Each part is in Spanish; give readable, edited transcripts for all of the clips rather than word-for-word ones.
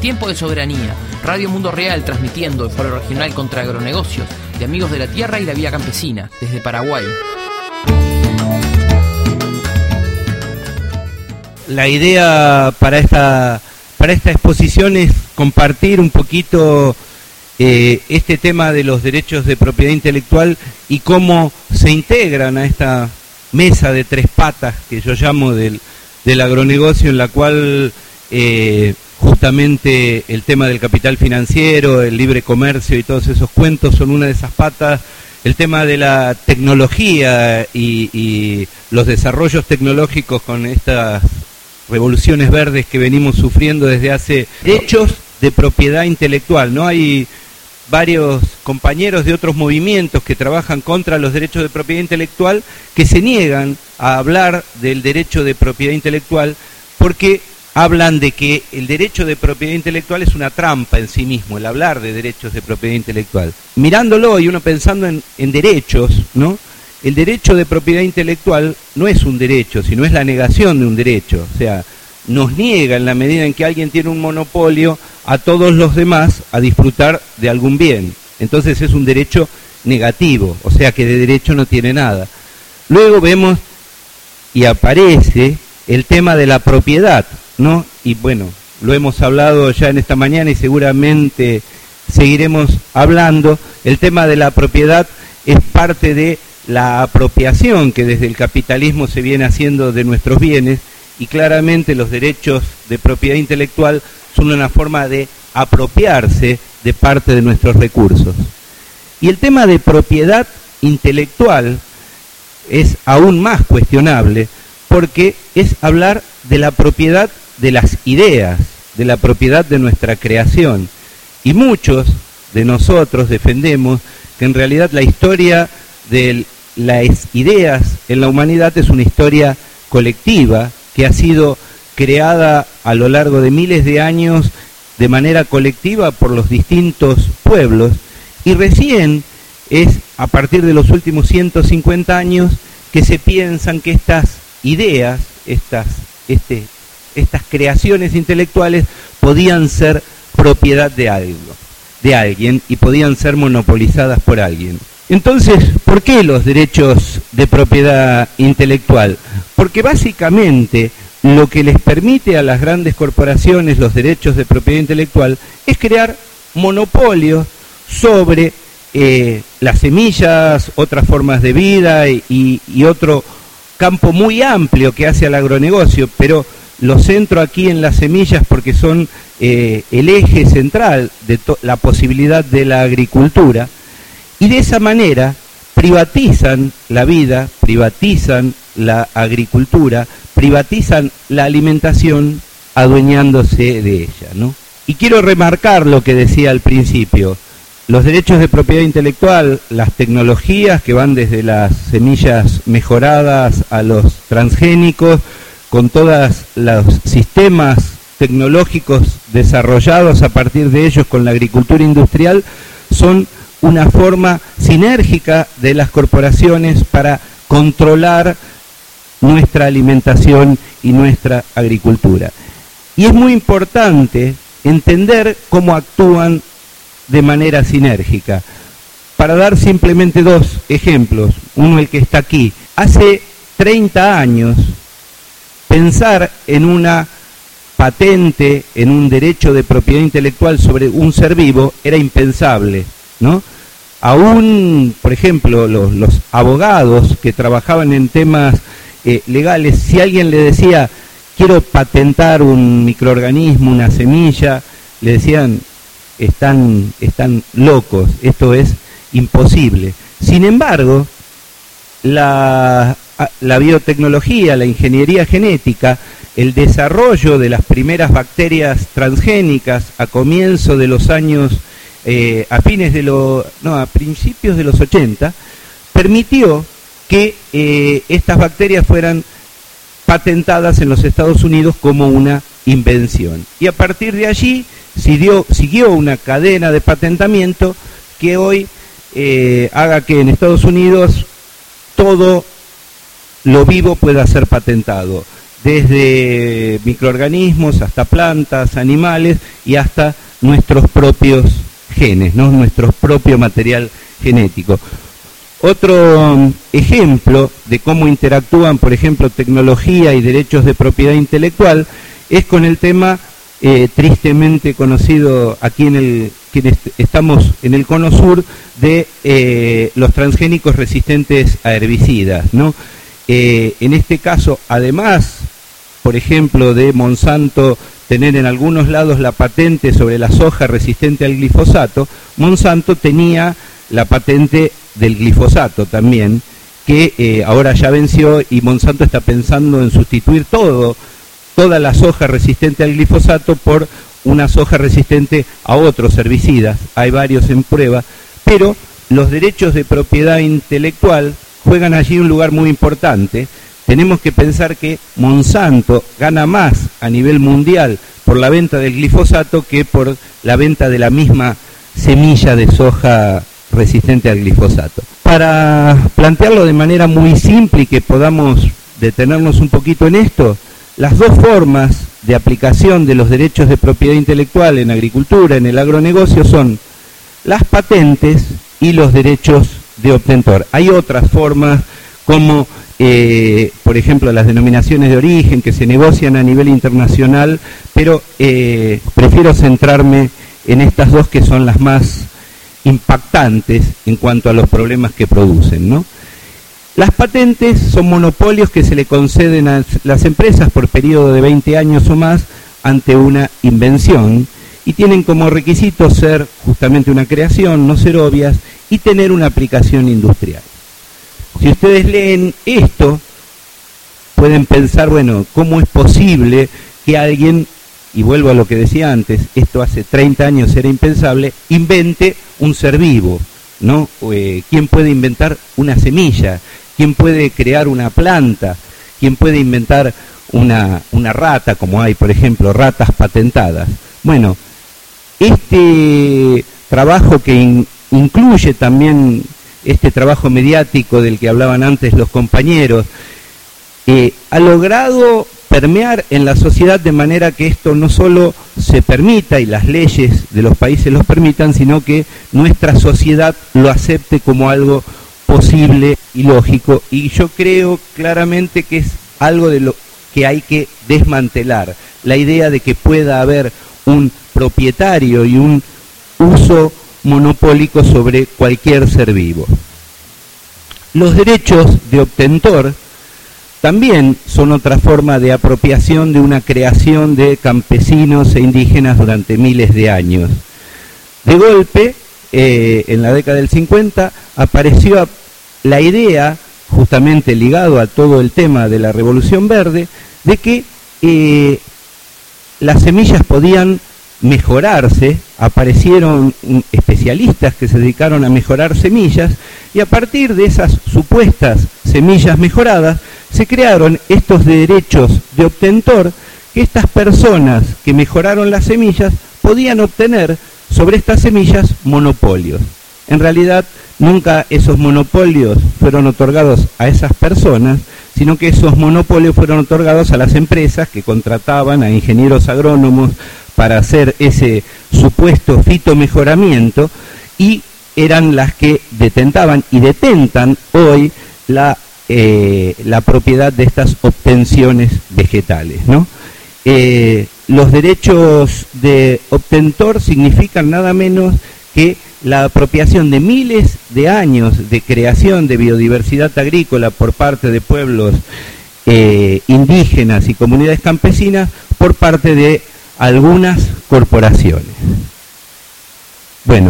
Tiempo de soberanía. Radio Mundo Real transmitiendo el Foro Regional contra Agronegocios de Amigos de la Tierra y la Vida Campesina desde Paraguay. La idea para esta exposición es compartir un poquito este tema de los derechos de propiedad intelectual y cómo se integran a esta mesa de tres patas que yo llamo del agronegocio, en la cual justamente el tema del capital financiero, el libre comercio y todos esos cuentos son una de esas patas. El tema de la tecnología y los desarrollos tecnológicos con estas revoluciones verdes que venimos sufriendo desde hace derechos de propiedad intelectual, ¿no? Hay varios compañeros de otros movimientos que trabajan contra los derechos de propiedad intelectual que se niegan a hablar del derecho de propiedad intelectual porque hablan de que el derecho de propiedad intelectual es una trampa en sí mismo, el hablar de derechos de propiedad intelectual. Mirándolo y uno pensando en derechos, ¿no? El derecho de propiedad intelectual no es un derecho, sino es la negación de un derecho. O sea, nos niega en la medida en que alguien tiene un monopolio a todos los demás a disfrutar de algún bien. Entonces es un derecho negativo, o sea que de derecho no tiene nada. Luego vemos y aparece el tema de la propiedad, ¿no? Y bueno, lo hemos hablado ya en esta mañana y seguramente seguiremos hablando. El tema de la propiedad es parte de la apropiación que desde el capitalismo se viene haciendo de nuestros bienes, y claramente los derechos de propiedad intelectual son una forma de apropiarse de parte de nuestros recursos. Y el tema de propiedad intelectual es aún más cuestionable porque es hablar de la propiedad de las ideas, de la propiedad de nuestra creación. Y muchos de nosotros defendemos que en realidad la historia de las ideas en la humanidad es una historia colectiva que ha sido creada a lo largo de miles de años de manera colectiva por los distintos pueblos, y recién es a partir de los últimos 150 años que se piensan que estas ideas, estas creaciones intelectuales podían ser propiedad de alguien y podían ser monopolizadas por alguien. Entonces, ¿por qué los derechos de propiedad intelectual? Porque básicamente lo que les permite a las grandes corporaciones los derechos de propiedad intelectual es crear monopolios sobre las semillas, otras formas de vida y otro campo muy amplio que hace al agronegocio, pero lo centro aquí en las semillas porque son el eje central de la posibilidad de la agricultura. Y de esa manera privatizan la vida, privatizan la agricultura, privatizan la alimentación, adueñándose de ella, ¿no? Y quiero remarcar lo que decía al principio: los derechos de propiedad intelectual, las tecnologías que van desde las semillas mejoradas a los transgénicos, con todos los sistemas tecnológicos desarrollados a partir de ellos con la agricultura industrial, son una forma sinérgica de las corporaciones para controlar nuestra alimentación y nuestra agricultura. Y es muy importante entender cómo actúan de manera sinérgica. Para dar simplemente dos ejemplos, uno el que está aquí. Hace 30 años, pensar en una patente, en un derecho de propiedad intelectual sobre un ser vivo era impensable, ¿no? Aún, por ejemplo, los abogados que trabajaban en temas legales, si alguien le decía, quiero patentar un microorganismo, una semilla, le decían, están locos, esto es imposible. Sin embargo, la biotecnología, la ingeniería genética, el desarrollo de las primeras bacterias transgénicas a comienzo de los años, a principios de los 80, permitió que estas bacterias fueran patentadas en los Estados Unidos como una invención. Y a partir de allí siguió una cadena de patentamiento que hoy haga que en Estados Unidos todo lo vivo pueda ser patentado, desde microorganismos hasta plantas, animales y hasta nuestros propios genes, ¿no? Nuestro propio material genético. Otro ejemplo de cómo interactúan, por ejemplo, tecnología y derechos de propiedad intelectual es con el tema tristemente conocido aquí quienes estamos en el cono sur de los transgénicos resistentes a herbicidas, ¿no? En este caso, además, por ejemplo, de Monsanto tener en algunos lados la patente sobre la soja resistente al glifosato, Monsanto tenía la patente del glifosato también, que ahora ya venció y Monsanto está pensando en sustituir toda la soja resistente al glifosato por una soja resistente a otros herbicidas. Hay varios en prueba, pero los derechos de propiedad intelectual juegan allí un lugar muy importante. Tenemos que pensar que Monsanto gana más a nivel mundial por la venta del glifosato que por la venta de la misma semilla de soja resistente al glifosato. Para plantearlo de manera muy simple y que podamos detenernos un poquito en esto, las dos formas de aplicación de los derechos de propiedad intelectual en agricultura, en el agronegocio, son las patentes y los derechos de obtentor. Hay otras formas como, por ejemplo, las denominaciones de origen que se negocian a nivel internacional, pero prefiero centrarme en estas dos que son las más impactantes en cuanto a los problemas que producen, ¿no? Las patentes son monopolios que se le conceden a las empresas por periodo de 20 años o más ante una invención y tienen como requisito ser justamente una creación, no ser obvias, y tener una aplicación industrial. Si ustedes leen esto, pueden pensar, bueno, ¿cómo es posible que alguien, y vuelvo a lo que decía antes, esto hace 30 años era impensable, invente un ser vivo, ¿no? ¿Quién puede inventar una semilla? ¿Quién puede crear una planta? ¿Quién puede inventar una rata, como hay, por ejemplo, ratas patentadas? Bueno, este trabajo que incluye también este trabajo mediático del que hablaban antes los compañeros, ha logrado permear en la sociedad de manera que esto no solo se permita y las leyes de los países los permitan, sino que nuestra sociedad lo acepte como algo posible y lógico, y yo creo claramente que es algo de lo que hay que desmantelar, la idea de que pueda haber un propietario y un uso monopólico sobre cualquier ser vivo. Los derechos de obtentor también son otra forma de apropiación de una creación de campesinos e indígenas durante miles de años. De golpe, en la década del 50, apareció la idea, justamente ligado a todo el tema de la Revolución Verde, de que las semillas podían mejorarse. Aparecieron especialistas que se dedicaron a mejorar semillas, y a partir de esas supuestas semillas mejoradas se crearon estos derechos de obtentor que estas personas que mejoraron las semillas podían obtener sobre estas semillas monopolios. En realidad nunca esos monopolios fueron otorgados a esas personas, sino que esos monopolios fueron otorgados a las empresas que contrataban a ingenieros agrónomos para hacer ese supuesto fitomejoramiento, y eran las que detentaban y detentan hoy la propiedad de estas obtenciones vegetales, ¿no? Los derechos de obtentor significan nada menos que la apropiación de miles de años de creación de biodiversidad agrícola por parte de pueblos indígenas y comunidades campesinas por parte de algunas corporaciones. Bueno,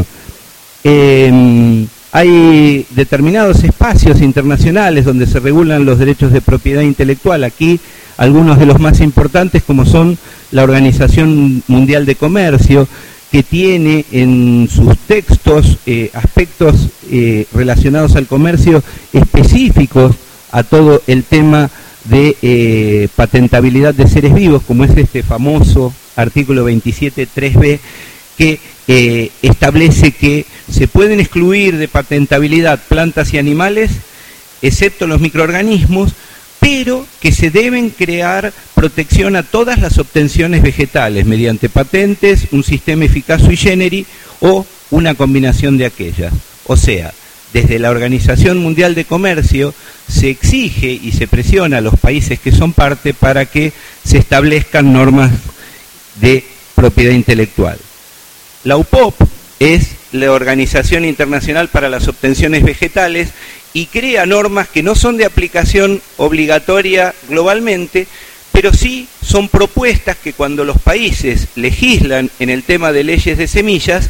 hay determinados espacios internacionales donde se regulan los derechos de propiedad intelectual. Aquí algunos de los más importantes, como son la Organización Mundial de Comercio, que tiene en sus textos aspectos relacionados al comercio específicos a todo el tema de patentabilidad de seres vivos, como es este famoso artículo 27.3b, que establece que se pueden excluir de patentabilidad plantas y animales, excepto los microorganismos, pero que se deben crear protección a todas las obtenciones vegetales mediante patentes, un sistema eficaz sui generis o una combinación de aquellas. O sea, desde la Organización Mundial de Comercio se exige y se presiona a los países que son parte para que se establezcan normas de propiedad intelectual. La UPOV es la Organización Internacional para las Obtenciones Vegetales y crea normas que no son de aplicación obligatoria globalmente, pero sí son propuestas que cuando los países legislan en el tema de leyes de semillas,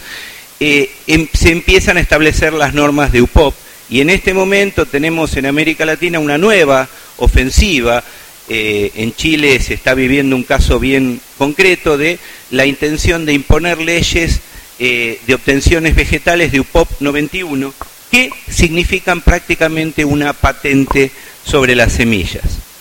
se empiezan a establecer las normas de UPOV. Y en este momento tenemos en América Latina una nueva ofensiva. En Chile se está viviendo un caso bien concreto de la intención de imponer leyes de obtenciones vegetales de UPOV 91, que significan prácticamente una patente sobre las semillas.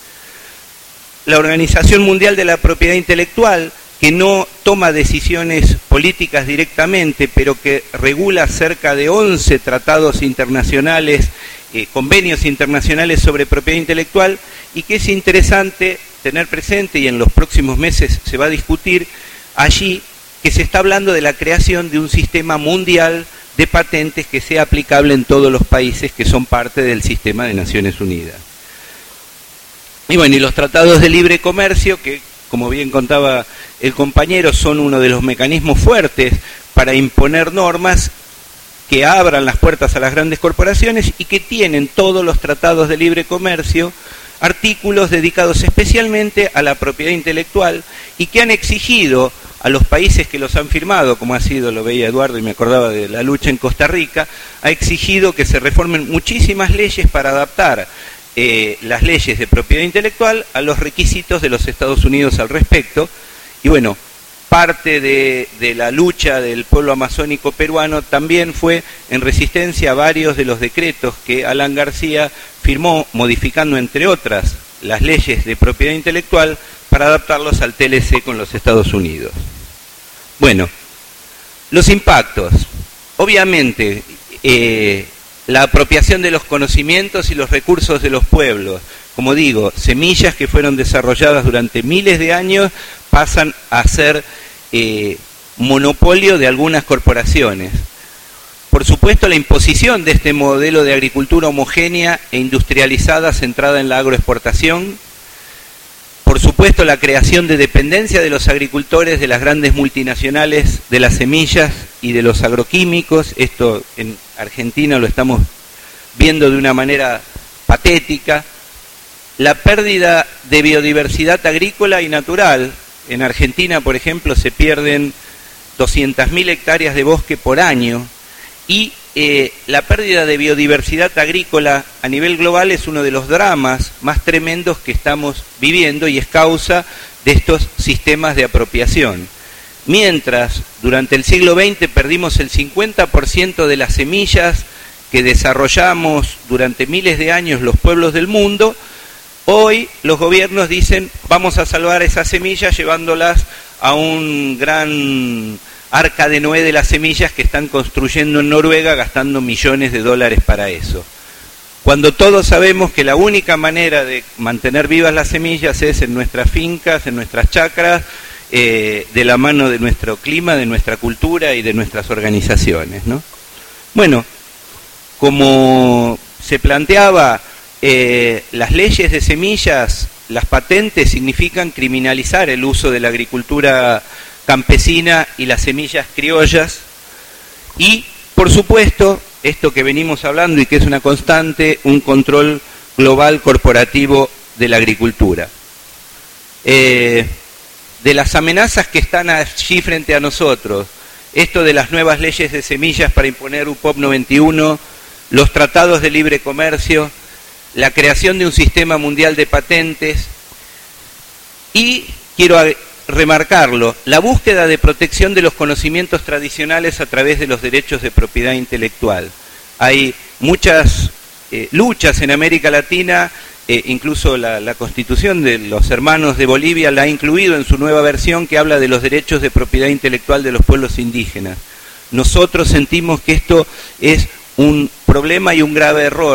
La Organización Mundial de la Propiedad Intelectual, que no toma decisiones políticas directamente, pero que regula cerca de 11 tratados internacionales, convenios internacionales sobre propiedad intelectual, y que es interesante tener presente, y en los próximos meses se va a discutir allí, que se está hablando de la creación de un sistema mundial de patentes que sea aplicable en todos los países que son parte del sistema de Naciones Unidas. Y bueno, y los tratados de libre comercio, que como bien contaba el compañero, son uno de los mecanismos fuertes para imponer normas que abran las puertas a las grandes corporaciones y que tienen todos los tratados de libre comercio artículos dedicados especialmente a la propiedad intelectual y que han exigido a los países que los han firmado, como ha sido, lo veía Eduardo y me acordaba de la lucha en Costa Rica, ha exigido que se reformen muchísimas leyes para adaptar las leyes de propiedad intelectual a los requisitos de los Estados Unidos al respecto. Y bueno, parte de la lucha del pueblo amazónico peruano también fue en resistencia a varios de los decretos que Alan García firmó, modificando entre otras las leyes de propiedad intelectual para adaptarlos al TLC con los Estados Unidos. Bueno, los impactos. Obviamente, la apropiación de los conocimientos y los recursos de los pueblos. Como digo, semillas que fueron desarrolladas durante miles de años pasan a ser monopolio de algunas corporaciones. Por supuesto, la imposición de este modelo de agricultura homogénea e industrializada centrada en la agroexportación. Por supuesto, la creación de dependencia de los agricultores de las grandes multinacionales de las semillas y de los agroquímicos. Esto en Argentina lo estamos viendo de una manera patética. La pérdida de biodiversidad agrícola y natural. En Argentina, por ejemplo, se pierden 200.000 hectáreas de bosque por año. Y la pérdida de biodiversidad agrícola a nivel global es uno de los dramas más tremendos que estamos viviendo y es causa de estos sistemas de apropiación. Mientras durante el siglo XX perdimos el 50% de las semillas que desarrollamos durante miles de años los pueblos del mundo, hoy los gobiernos dicen vamos a salvar esas semillas llevándolas a un gran Arca de Noé de las semillas que están construyendo en Noruega gastando millones de dólares para eso. Cuando todos sabemos que la única manera de mantener vivas las semillas es en nuestras fincas, en nuestras chacras, de la mano de nuestro clima, de nuestra cultura y de nuestras organizaciones, ¿no? Bueno, como se planteaba, las leyes de semillas, las patentes significan criminalizar el uso de la agricultura campesina y las semillas criollas y, por supuesto, esto que venimos hablando y que es una constante, un control global corporativo de la agricultura. De las amenazas que están allí frente a nosotros, esto de las nuevas leyes de semillas para imponer UPOV 91, los tratados de libre comercio, la creación de un sistema mundial de patentes y, quiero remarcarlo, la búsqueda de protección de los conocimientos tradicionales a través de los derechos de propiedad intelectual. Hay muchas luchas en América Latina, incluso la Constitución de los Hermanos de Bolivia la ha incluido en su nueva versión que habla de los derechos de propiedad intelectual de los pueblos indígenas. Nosotros sentimos que esto es un problema y un grave error,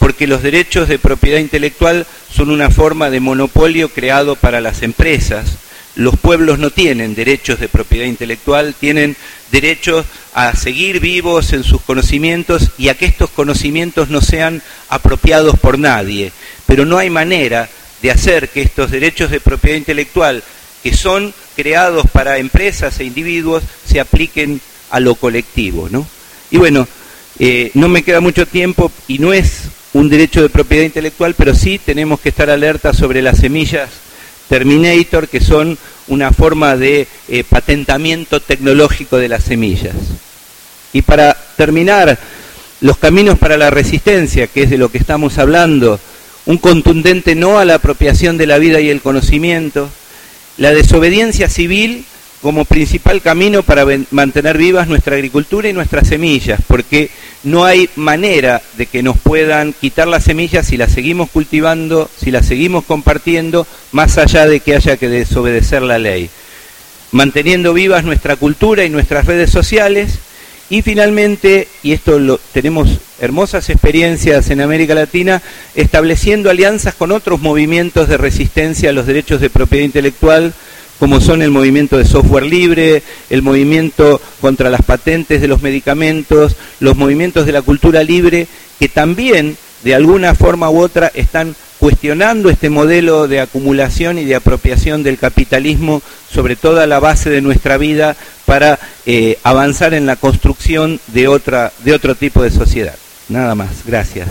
porque los derechos de propiedad intelectual son una forma de monopolio creado para las empresas. Los pueblos no tienen derechos de propiedad intelectual, tienen derechos a seguir vivos en sus conocimientos y a que estos conocimientos no sean apropiados por nadie. Pero no hay manera de hacer que estos derechos de propiedad intelectual, que son creados para empresas e individuos, se apliquen a lo colectivo, ¿no? Y bueno, no me queda mucho tiempo y no es un derecho de propiedad intelectual, pero sí tenemos que estar alerta sobre las semillas Terminator, que son una forma de patentamiento tecnológico de las semillas. Y para terminar, los caminos para la resistencia, que es de lo que estamos hablando, un contundente no a la apropiación de la vida y el conocimiento, la desobediencia civil como principal camino para mantener vivas nuestra agricultura y nuestras semillas, porque no hay manera de que nos puedan quitar las semillas si las seguimos cultivando, si las seguimos compartiendo, más allá de que haya que desobedecer la ley. Manteniendo vivas nuestra cultura y nuestras redes sociales, y finalmente, y esto tenemos hermosas experiencias en América Latina, estableciendo alianzas con otros movimientos de resistencia a los derechos de propiedad intelectual, como son el movimiento de software libre, el movimiento contra las patentes de los medicamentos, los movimientos de la cultura libre, que también, de alguna forma u otra, están cuestionando este modelo de acumulación y de apropiación del capitalismo sobre toda la base de nuestra vida para avanzar en la construcción de otro tipo de sociedad. Nada más, gracias.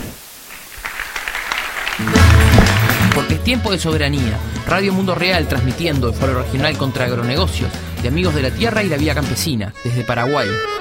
Porque es tiempo de soberanía. Radio Mundo Real transmitiendo el Foro Regional contra Agronegocios, de Amigos de la Tierra y la Vía Campesina, desde Paraguay.